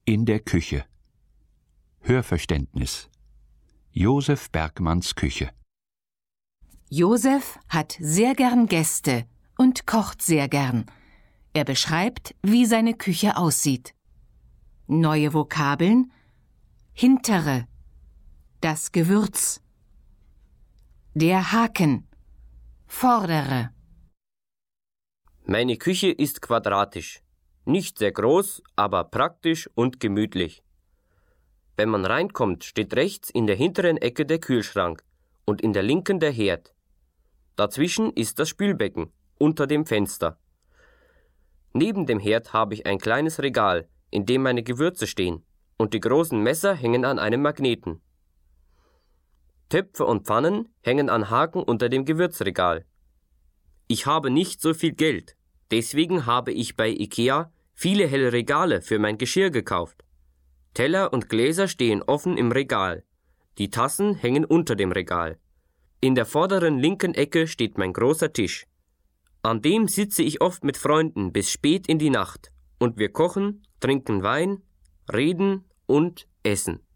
In der Küche. Hörverständnis. Josef Bergmanns Küche. Josef hat sehr gern Gäste und kocht sehr gern. Er beschreibt, wie seine Küche aussieht. Neue Vokabeln: hintere, das Gewürz, der Haken, vordere. Meine Küche ist quadratisch. Nicht sehr groß, aber praktisch und gemütlich. Wenn man reinkommt, steht rechts in der hinteren Ecke der Kühlschrank und in der linken der Herd. Dazwischen ist das Spülbecken, unter dem Fenster. Neben dem Herd habe ich ein kleines Regal, in dem meine Gewürze stehen, und die großen Messer hängen an einem Magneten. Töpfe und Pfannen hängen an Haken unter dem Gewürzregal. Ich habe nicht so viel Geld, deswegen habe ich bei IKEA viele helle Regale für mein Geschirr gekauft. Teller und Gläser stehen offen im Regal. Die Tassen hängen unter dem Regal. In der vorderen linken Ecke steht mein großer Tisch. An dem sitze ich oft mit Freunden bis spät in die Nacht und wir kochen, trinken Wein, reden und essen.